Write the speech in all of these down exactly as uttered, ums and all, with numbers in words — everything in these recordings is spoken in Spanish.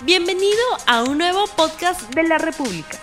Bienvenido a un nuevo podcast de la República.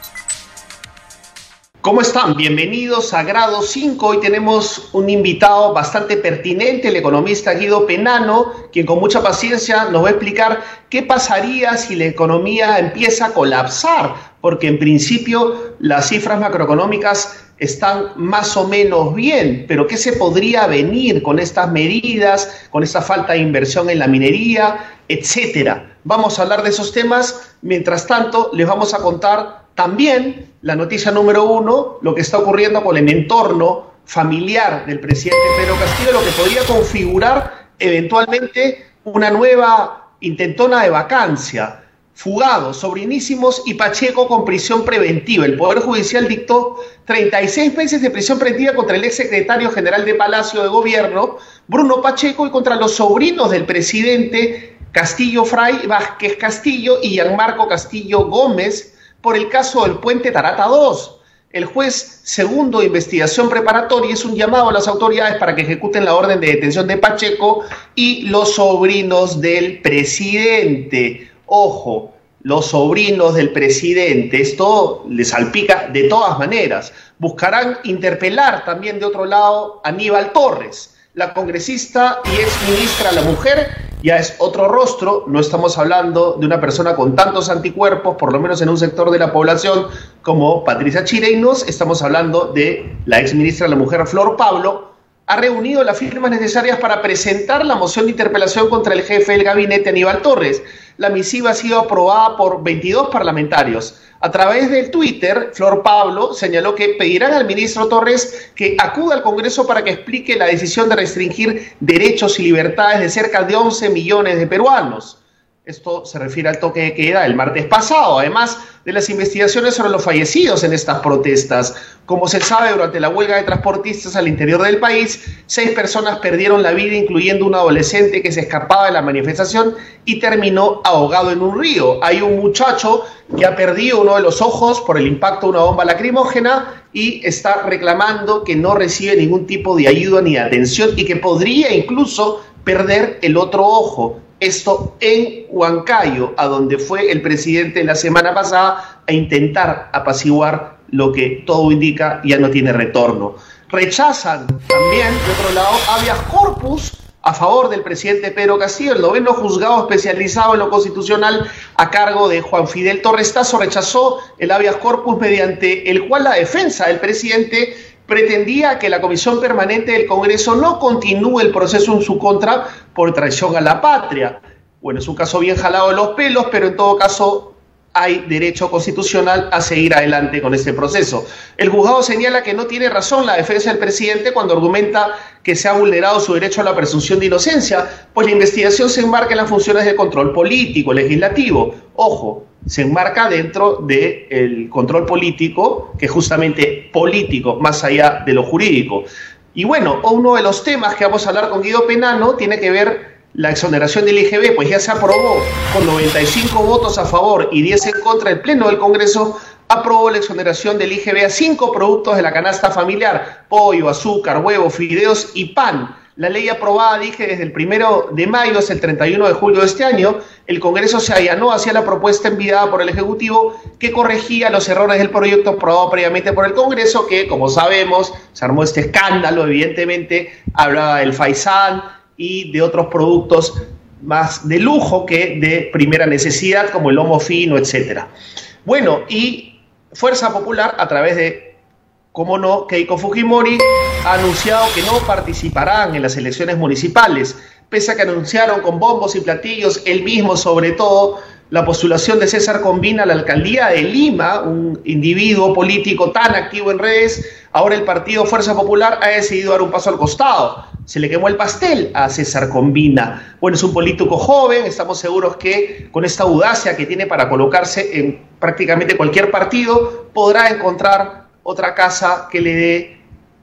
¿Cómo están? Bienvenidos a Grado cinco. Hoy tenemos un invitado bastante pertinente, el economista Guido Penano, quien con mucha paciencia nos va a explicar qué pasaría si la economía empieza a colapsar, porque en principio las cifras macroeconómicas están más o menos bien, pero ¿qué se podría venir con estas medidas, con esta falta de inversión en la minería, etcétera? Vamos a hablar de esos temas. Mientras tanto, les vamos a contar también la noticia número uno, lo que está ocurriendo con el entorno familiar del presidente Pedro Castillo, lo que podría configurar eventualmente una nueva intentona de vacancia. Fugados, sobrinísimos y Pacheco con prisión preventiva. El Poder Judicial dictó treinta y seis meses de prisión preventiva contra el exsecretario general de Palacio de Gobierno, Bruno Pacheco, y contra los sobrinos del presidente Castillo Fray Vázquez Castillo y Gianmarco Castillo Gómez, por el caso del puente Tarata dos. El juez segundo de investigación preparatoria es un llamado a las autoridades para que ejecuten la orden de detención de Pacheco y los sobrinos del presidente. Ojo, los sobrinos del presidente, esto les salpica de todas maneras. Buscarán interpelar también de otro lado a Aníbal Torres, la congresista y ex ministra, la mujer. Ya es otro rostro, no estamos hablando de una persona con tantos anticuerpos, por lo menos en un sector de la población como Patricia Chirinos, estamos hablando de la exministra de la Mujer, Flor Pablo. Ha reunido las firmas necesarias para presentar la moción de interpelación contra el jefe del gabinete, Aníbal Torres. La misiva ha sido aprobada por veintidós parlamentarios. A través del Twitter, Flor Pablo señaló que pedirán al ministro Torres que acuda al Congreso para que explique la decisión de restringir derechos y libertades de cerca de once millones de peruanos. Esto se refiere al toque de queda el martes pasado, además de las investigaciones sobre los fallecidos en estas protestas. Como se sabe, durante la huelga de transportistas al interior del país, seis personas perdieron la vida, incluyendo un adolescente que se escapaba de la manifestación y terminó ahogado en un río. Hay un muchacho que ha perdido uno de los ojos por el impacto de una bomba lacrimógena y está reclamando que no recibe ningún tipo de ayuda ni de atención y que podría incluso perder el otro ojo. Esto en Huancayo, a donde fue el presidente la semana pasada a intentar apaciguar lo que todo indica ya no tiene retorno. Rechazan también, de otro lado, habeas corpus a favor del presidente Pedro Castillo. El noveno juzgado especializado en lo constitucional a cargo de Juan Fidel Torres Tasso rechazó el habeas corpus mediante el cual la defensa del presidente pretendía que la Comisión Permanente del Congreso no continúe el proceso en su contra por traición a la patria. Bueno, es un caso bien jalado de los pelos, pero en todo caso hay derecho constitucional a seguir adelante con este proceso. El juzgado señala que no tiene razón la defensa del presidente cuando argumenta que se ha vulnerado su derecho a la presunción de inocencia, pues la investigación se enmarca en las funciones de control político, legislativo. Ojo, se enmarca dentro del control político, que es justamente político, más allá de lo jurídico. Y bueno, uno de los temas que vamos a hablar con Guido Penano tiene que ver la exoneración del I G B, pues ya se aprobó con noventa y cinco votos a favor y diez en contra. El Pleno del Congreso aprobó la exoneración del I G B a cinco productos de la canasta familiar: pollo, azúcar, huevo, fideos y pan. La ley aprobada, dije, desde el primero de mayo hasta el treinta y uno de julio de este año. El Congreso se allanó hacia la propuesta enviada por el Ejecutivo que corregía los errores del proyecto aprobado previamente por el Congreso, que, como sabemos, se armó este escándalo, evidentemente, hablaba del faisán y de otros productos más de lujo que de primera necesidad, como el lomo fino, etcétera. Bueno, y Fuerza Popular, a través de, cómo no, Keiko Fujimori, ha anunciado que no participarán en las elecciones municipales, pese a que anunciaron con bombos y platillos, él mismo sobre todo, la postulación de César Combina a la alcaldía de Lima, un individuo político tan activo en redes. Ahora el partido Fuerza Popular ha decidido dar un paso al costado. Se le quemó el pastel a César Combina. Bueno, es un político joven, estamos seguros que con esta audacia que tiene para colocarse en prácticamente cualquier partido, podrá encontrar otra casa que le dé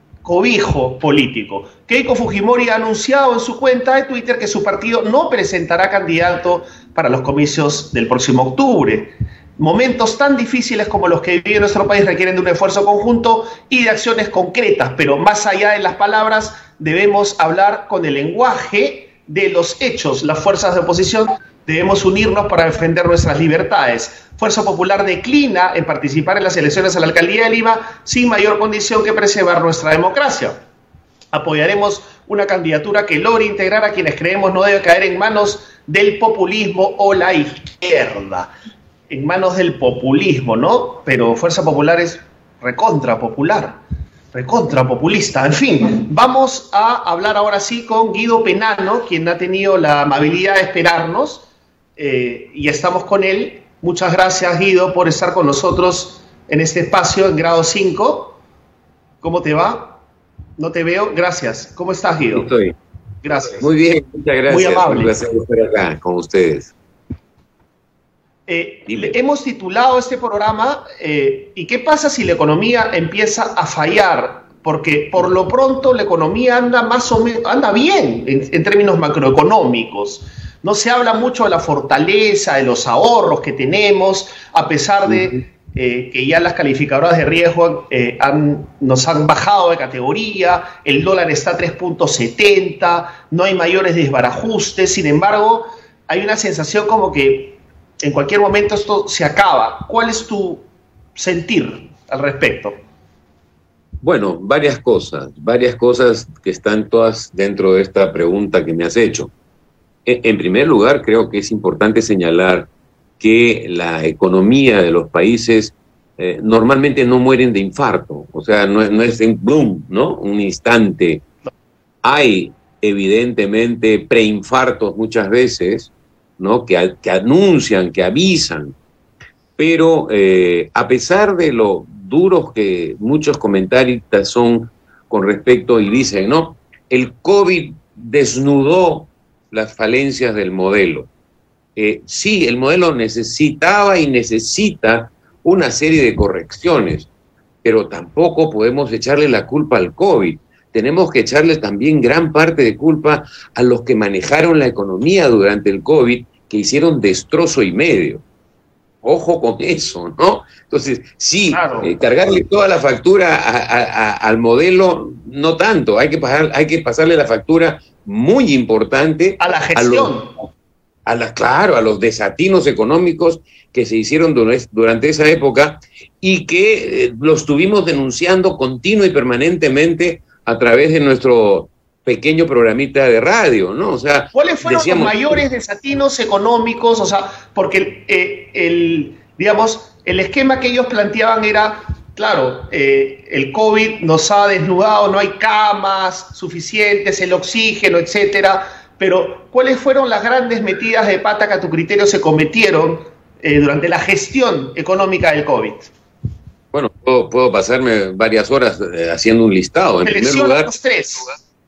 cobijo político. Keiko Fujimori ha anunciado en su cuenta de Twitter que su partido no presentará candidato para los comicios del próximo octubre. Momentos tan difíciles como los que vive nuestro país requieren de un esfuerzo conjunto y de acciones concretas, pero más allá de las palabras debemos hablar con el lenguaje de los hechos. Las fuerzas de oposición Debemos unirnos para defender nuestras libertades. Fuerza Popular declina en participar en las elecciones a la Alcaldía de Lima sin mayor condición que preservar nuestra democracia. Apoyaremos una candidatura que logre integrar a quienes creemos no debe caer en manos del populismo o la izquierda. En manos del populismo, ¿no? Pero Fuerza Popular es recontra popular, recontra populista. En fin, vamos a hablar ahora sí con Guido Penano, quien ha tenido la amabilidad de esperarnos. Eh, y estamos con él. Muchas gracias, Guido, por estar con nosotros en este espacio en grado cinco. ¿Cómo te va? No te veo. Gracias. ¿Cómo estás, Guido? Estoy. Gracias. Muy bien, muchas gracias. Muy amable. Un placer estar acá con ustedes. Eh, hemos titulado este programa eh, ¿y qué pasa si la economía empieza a fallar? Porque por lo pronto la economía anda más o menos, anda bien en, en términos macroeconómicos. No se habla mucho de la fortaleza, de los ahorros que tenemos, a pesar de eh, que ya las calificadoras de riesgo eh, han, nos han bajado de categoría, el dólar está a tres punto setenta, no hay mayores desbarajustes. Sin embargo, hay una sensación como que en cualquier momento esto se acaba. ¿Cuál es tu sentir al respecto? Bueno, varias cosas, varias cosas que están todas dentro de esta pregunta que me has hecho. En primer lugar, creo que es importante señalar que la economía de los países eh, normalmente no mueren de infarto, o sea, no, no es en boom, ¿no? Un instante. Hay evidentemente preinfartos muchas veces, ¿no? Que, que anuncian, que avisan, pero eh, a pesar de lo duros que muchos comentaristas son con respecto y dicen, ¿no? El COVID desnudó las falencias del modelo. Eh, sí, el modelo necesitaba y necesita una serie de correcciones, pero tampoco podemos echarle la culpa al COVID. Tenemos que echarle también gran parte de culpa a los que manejaron la economía durante el COVID, que hicieron destrozo y medio. Ojo con eso, ¿no? Entonces, sí, claro. eh, cargarle toda la factura a, a, a, al modelo, no tanto. Hay que, pasar, hay que pasarle la factura muy importante a la gestión. A los, a la, claro, a los desatinos económicos que se hicieron durante esa época y que eh, los estuvimos denunciando continua y permanentemente a través de nuestro pequeño programita de radio, ¿no? O sea, ¿cuáles fueron decíamos, los mayores desatinos económicos? O sea, porque eh, el, digamos, el esquema que ellos planteaban era, claro, eh, el COVID nos ha desnudado, no hay camas suficientes, el oxígeno, etcétera, pero ¿cuáles fueron las grandes metidas de pata que a tu criterio se cometieron eh, durante la gestión económica del COVID? Bueno, puedo, puedo pasarme varias horas eh, haciendo un listado. En primer lugar, los tres.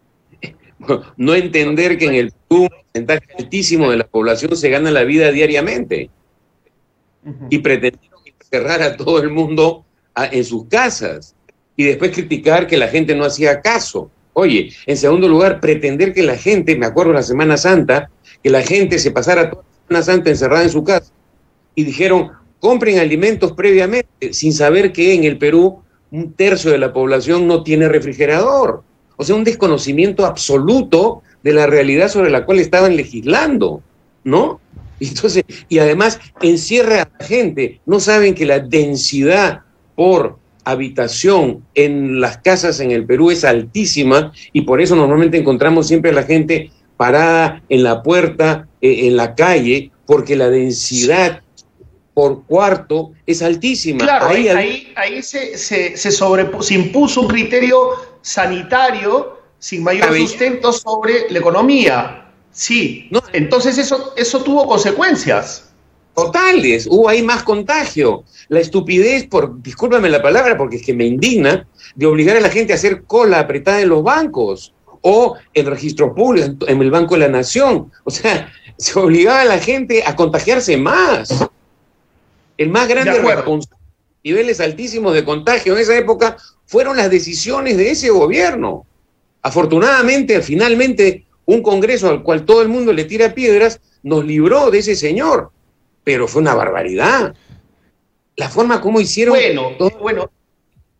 No entender que en el Perú un porcentaje altísimo de la población se gana la vida diariamente. Uh-huh. Y pretendieron encerrar a todo el mundo a, en sus casas y después criticar que la gente no hacía caso. Oye, en segundo lugar, pretender que la gente, me acuerdo la Semana Santa, que la gente se pasara toda la Semana Santa encerrada en su casa y dijeron, compren alimentos previamente, sin saber que en el Perú un tercio de la población no tiene refrigerador. O sea, un desconocimiento absoluto de la realidad sobre la cual estaban legislando, ¿no? Entonces, y además encierra a la gente. No saben que la densidad por habitación en las casas en el Perú es altísima y por eso normalmente encontramos siempre a la gente parada en la puerta, eh, en la calle, porque la densidad por cuarto es altísima. Claro, ahí, ahí, ahí, ahí se, se, se, sobrepuso, se impuso un criterio sanitario sin mayor sustento sobre la economía. Sí, no, entonces eso, eso tuvo consecuencias. Totales, hubo ahí más contagio. La estupidez, por, discúlpame la palabra porque es que me indigna, de obligar a la gente a hacer cola apretada en los bancos o en registro público, en el Banco de la Nación. O sea, se obligaba a la gente a contagiarse más. El más grande responsable, niveles altísimos de contagio en esa época, fueron las decisiones de ese gobierno. Afortunadamente, finalmente, un Congreso al cual todo el mundo le tira piedras, nos libró de ese señor. Pero fue una barbaridad. La forma como hicieron... Bueno, todo... bueno.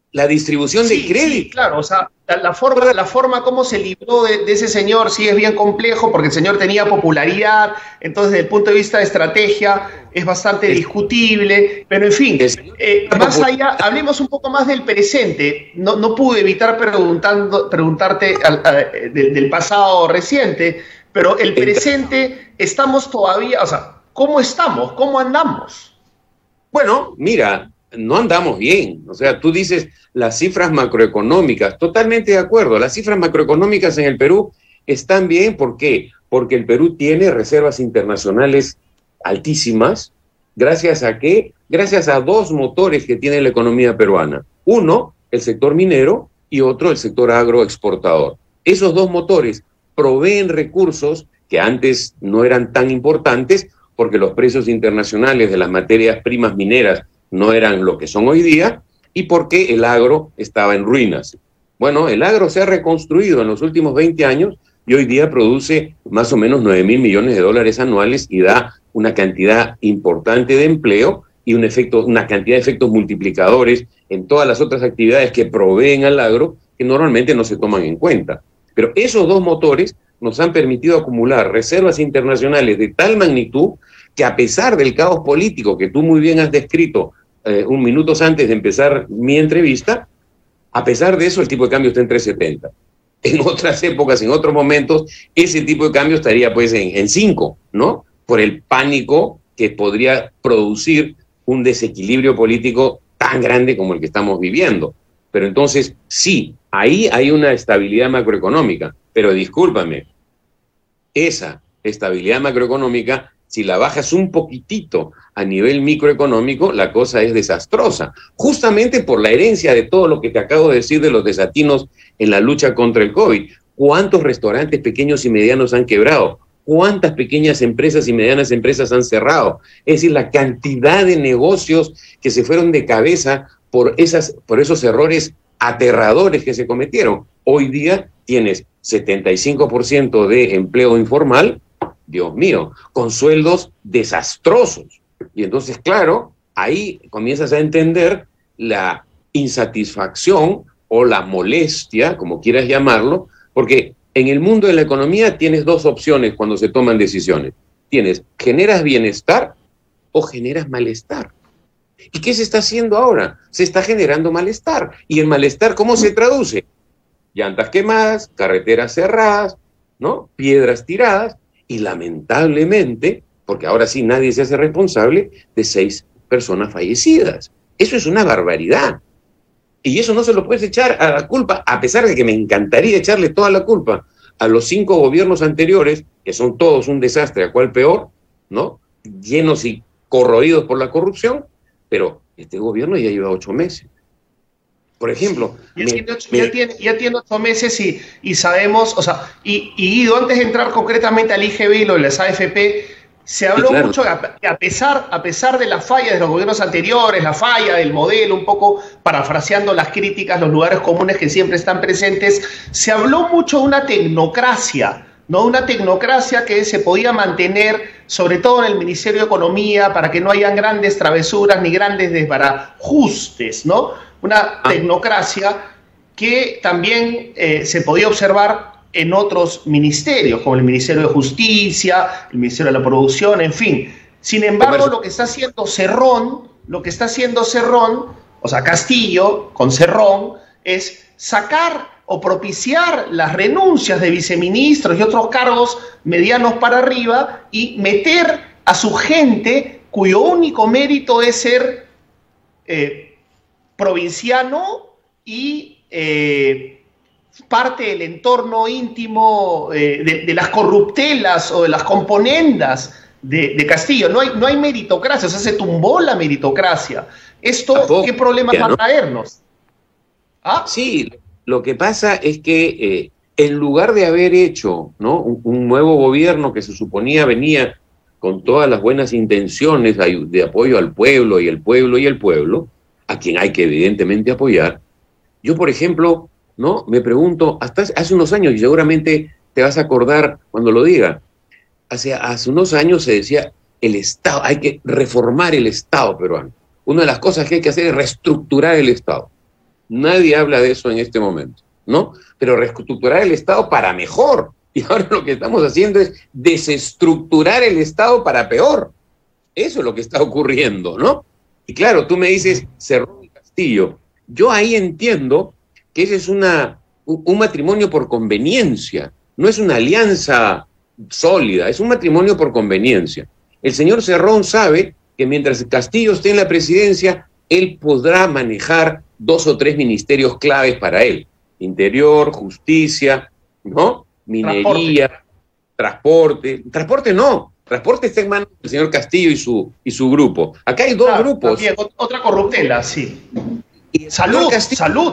la distribución Sí, de crédito. sí, claro, o sea, la, la forma, la forma como se libró de, de ese señor sí es bien complejo, porque el señor tenía popularidad, entonces desde el punto de vista de estrategia es bastante El- discutible, pero en fin, el señor eh, tenía más allá, hablemos un poco más del presente. No, no pude evitar preguntando, preguntarte al- a- de- del pasado reciente, pero el el- presente, estamos todavía, o sea, ¿cómo estamos? ¿Cómo andamos? Bueno, mira, no andamos bien. O sea, tú dices las cifras macroeconómicas, totalmente de acuerdo. Las cifras macroeconómicas en el Perú están bien. ¿Por qué? Porque el Perú tiene reservas internacionales altísimas. ¿Gracias a qué? Gracias a dos motores que tiene la economía peruana. Uno, el sector minero, y otro, el sector agroexportador. Esos dos motores proveen recursos que antes no eran tan importantes porque los precios internacionales de las materias primas mineras no eran lo que son hoy día y porque el agro estaba en ruinas. Bueno, el agro se ha reconstruido en los últimos veinte años y hoy día produce más o menos nueve mil millones de dólares anuales y da una cantidad importante de empleo y un efecto, una cantidad de efectos multiplicadores en todas las otras actividades que proveen al agro que normalmente no se toman en cuenta. Pero esos dos motores nos han permitido acumular reservas internacionales de tal magnitud que, a pesar del caos político que tú muy bien has descrito eh, un minutos antes de empezar mi entrevista, a pesar de eso el tipo de cambio está en tres setenta. En otras épocas, en otros momentos, ese tipo de cambio estaría pues en, en cinco, ¿no? Por el pánico que podría producir un desequilibrio político tan grande como el que estamos viviendo. Pero entonces, sí, ahí hay una estabilidad macroeconómica, pero discúlpame, esa estabilidad macroeconómica, si la bajas un poquitito a nivel microeconómico, la cosa es desastrosa, justamente por la herencia de todo lo que te acabo de decir de los desatinos en la lucha contra el COVID. ¿Cuántos restaurantes pequeños y medianos han quebrado? ¿Cuántas pequeñas empresas y medianas empresas han cerrado? Es decir, la cantidad de negocios que se fueron de cabeza por, esas, por esos errores aterradores que se cometieron. Hoy día tienes setenta y cinco por ciento de empleo informal, Dios mío, con sueldos desastrosos. Y entonces, claro, ahí comienzas a entender la insatisfacción o la molestia, como quieras llamarlo, porque en el mundo de la economía tienes dos opciones cuando se toman decisiones. Tienes, generas bienestar o generas malestar. ¿Y qué se está haciendo ahora? Se está generando malestar. ¿Y el malestar cómo se traduce? Llantas quemadas, carreteras cerradas, ¿no? Piedras tiradas y, lamentablemente, porque ahora sí nadie se hace responsable, de seis personas fallecidas. Eso es una barbaridad. Y eso no se lo puedes echar a la culpa, a pesar de que me encantaría echarle toda la culpa a los cinco gobiernos anteriores, que son todos un desastre, a cuál peor, ¿no? Llenos y corroídos por la corrupción, pero este gobierno ya lleva ocho meses. Por ejemplo, Ya, me, tiene, ocho, me, ya, tiene, ya tiene ocho meses y, y sabemos, o sea, y, y Guido, antes de entrar concretamente al I G B y lo de las A F P, se habló sí, claro. mucho que a pesar, a pesar de la falla de los gobiernos anteriores, la falla del modelo, un poco parafraseando las críticas, los lugares comunes que siempre están presentes, se habló mucho de una tecnocracia, ¿no? Una tecnocracia que se podía mantener, sobre todo en el Ministerio de Economía, para que no hayan grandes travesuras ni grandes desbarajustes, ¿no? Una Ah. tecnocracia que también eh, se podía observar en otros ministerios, como el Ministerio de Justicia, el Ministerio de la Producción, en fin. Sin embargo, lo que está haciendo Cerrón, lo que está haciendo Cerrón, o sea, Castillo con Cerrón, es sacar o propiciar las renuncias de viceministros y otros cargos medianos para arriba y meter a su gente cuyo único mérito es ser eh, provinciano y eh, parte del entorno íntimo eh, de, de las corruptelas o de las componendas de, de Castillo. No hay, no hay meritocracia, o sea, se tumbó la meritocracia. ¿Esto Tampoco, qué problemas ya, va a ¿no? traernos? ¿Ah? Sí, lo que pasa es que eh, en lugar de haber hecho, ¿no?, un, un nuevo gobierno que se suponía venía con todas las buenas intenciones de, de apoyo al pueblo y el pueblo y el pueblo, a quien hay que evidentemente apoyar, yo, por ejemplo, ¿no?, me pregunto, hasta hace unos años, y seguramente te vas a acordar cuando lo diga, hace, hace unos años se decía, el Estado, hay que reformar el Estado peruano. Una de las cosas que hay que hacer es reestructurar el Estado. Nadie habla de eso en este momento, ¿no? Pero reestructurar el Estado para mejor. Y ahora lo que estamos haciendo es desestructurar el Estado para peor. Eso es lo que está ocurriendo, ¿no? Y claro, tú me dices, Cerrón y Castillo. Yo ahí entiendo que ese es una, un matrimonio por conveniencia. No es una alianza sólida, es un matrimonio por conveniencia. El señor Cerrón sabe que mientras Castillo esté en la presidencia, él podrá manejar dos o tres ministerios claves para él. Interior, justicia, ¿no? Minería, transporte. Transporte, transporte no. Transporte está en manos del señor Castillo y su, y su grupo. Acá hay dos claro, grupos. También, otra corruptela, sí. Y salud, Castillo, salud.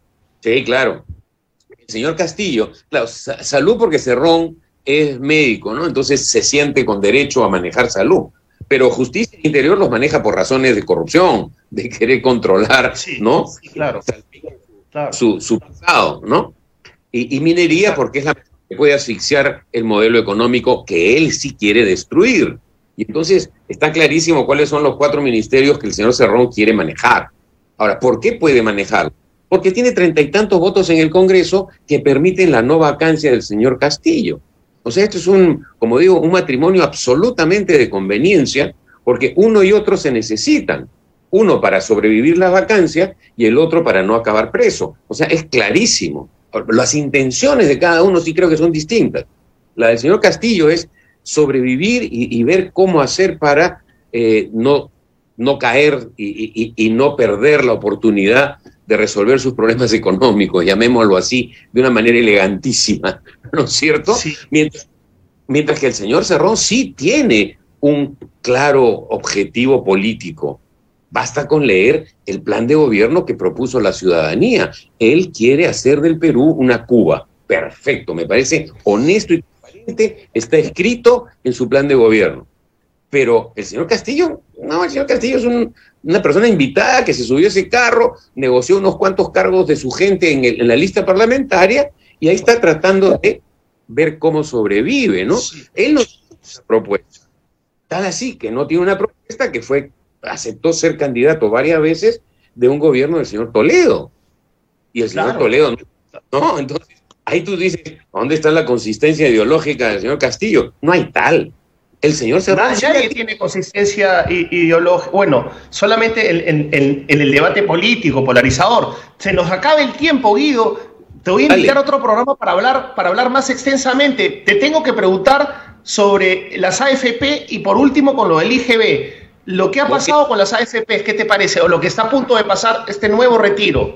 Sí, claro. El señor Castillo, claro, sa salud porque Cerrón es médico, ¿no? Entonces se siente con derecho a manejar salud. Pero justicia e interior los maneja por razones de corrupción, de querer controlar, sí, ¿no? Sí, claro. claro. Su, su pasado, ¿no? Y, y minería claro. porque es la que puede asfixiar el modelo económico que él sí quiere destruir. Y entonces está clarísimo cuáles son los cuatro ministerios que el señor Cerrón quiere manejar. Ahora, ¿por qué puede manejarlo? Porque tiene treinta y tantos votos en el Congreso que permiten la no vacancia del señor Castillo. O sea, esto es un, como digo, un matrimonio absolutamente de conveniencia, porque uno y otro se necesitan. Uno para sobrevivir la vacancia y el otro para no acabar preso. O sea, es clarísimo. Las intenciones de cada uno sí creo que son distintas. La del señor Castillo es sobrevivir y, y ver cómo hacer para eh, no, no caer y, y, y no perder la oportunidad de resolver sus problemas económicos, llamémoslo así, de una manera elegantísima, ¿no es cierto? Sí. Mientras, mientras que el señor Cerrón sí tiene un claro objetivo político. Basta con leer el plan de gobierno que propuso la ciudadanía. Él quiere hacer del Perú una Cuba. Perfecto, me parece honesto y transparente, está escrito en su plan de gobierno. Pero el señor Castillo, no, el señor Castillo es un, una persona invitada que se subió a ese carro, negoció unos cuantos cargos de su gente en, el, en la lista parlamentaria y ahí está tratando de ver cómo sobrevive, ¿no? Sí. Él no tiene esa propuesta. Tal así que no tiene una propuesta que fue, aceptó ser candidato varias veces de un gobierno del señor Toledo. Y el señor claro. Toledo no, no. Entonces, ahí tú dices, ¿dónde está la consistencia ideológica del señor Castillo? No hay tal. El señor Cerrón nadie tiene consistencia ideológica, bueno, solamente en, en, en el debate político polarizador. Se nos acaba el tiempo, Guido. Te voy a invitar Dale. a otro programa para hablar, para hablar más extensamente. Te tengo que preguntar sobre las A F P y por último con lo del I G B. Lo que ha pasado con las A F P, ¿qué te parece? O lo que está a punto de pasar, este nuevo retiro.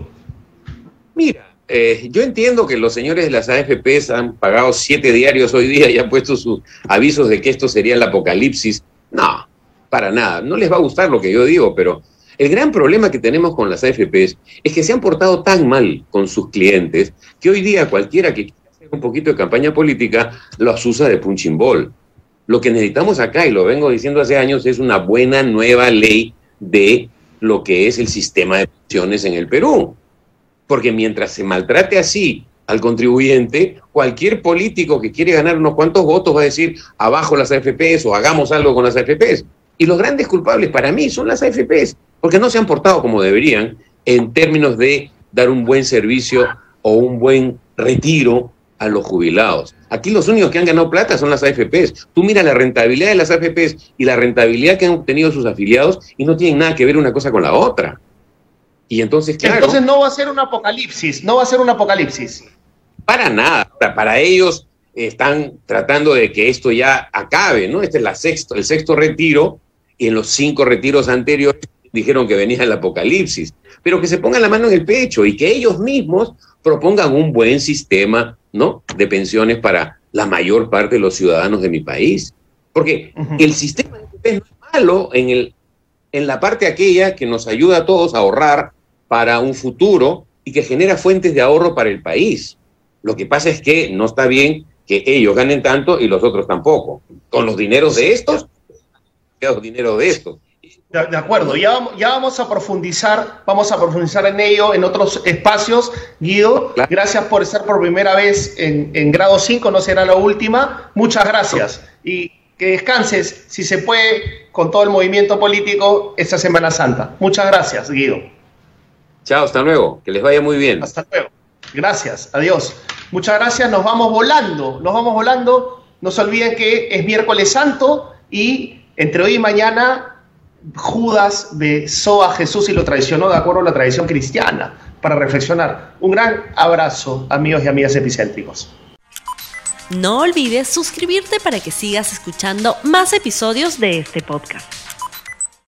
Mira. Eh, yo entiendo que los señores de las A F P han pagado siete diarios hoy día y han puesto sus avisos de que esto sería el apocalipsis. No, para nada. No les va a gustar lo que yo digo, pero el gran problema que tenemos con las A F P es que se han portado tan mal con sus clientes que hoy día cualquiera que quiera hacer un poquito de campaña política los usa de punching ball. Lo que necesitamos acá, y lo vengo diciendo hace años, es una buena nueva ley de lo que es el sistema de pensiones en el Perú. Porque mientras se maltrate así al contribuyente, cualquier político que quiere ganar unos cuantos votos va a decir abajo las A F P o hagamos algo con las A F P. Y los grandes culpables para mí son las A F P, porque no se han portado como deberían en términos de dar un buen servicio o un buen retiro a los jubilados. Aquí los únicos que han ganado plata son las A F P. Tú mira la rentabilidad de las A F P y la rentabilidad que han obtenido sus afiliados y no tienen nada que ver una cosa con la otra. Y entonces, claro, entonces no va a ser un apocalipsis, no va a ser un apocalipsis. Para nada, para ellos están tratando de que esto ya acabe, ¿no? Este es la sexto, el sexto retiro, y en los cinco retiros anteriores dijeron que venía el apocalipsis. Pero que se pongan la mano en el pecho y que ellos mismos propongan un buen sistema, ¿no?, de pensiones para la mayor parte de los ciudadanos de mi país. Porque uh-huh. el sistema no es malo en, el, en la parte aquella que nos ayuda a todos a ahorrar para un futuro y que genera fuentes de ahorro para el país. Lo que pasa es que no está bien que ellos ganen tanto y los otros tampoco. Con los dineros de estos, los dineros de estos. De, de acuerdo, ya vamos, ya vamos a profundizar, vamos a profundizar en ello en otros espacios. Guido, claro. gracias por estar por primera vez en, en grado cinco, no será la última. Muchas gracias. Y que descanses, si se puede, con todo el movimiento político esta Semana Santa. Muchas gracias, Guido. Chao, hasta luego. Que les vaya muy bien. Hasta luego. Gracias. Adiós. Muchas gracias. Nos vamos volando. Nos vamos volando. No se olviden que es miércoles santo y entre hoy y mañana Judas besó a Jesús y lo traicionó de acuerdo a la tradición cristiana, para reflexionar. Un gran abrazo, amigos y amigas epicéntricos. No olvides suscribirte para que sigas escuchando más episodios de este podcast.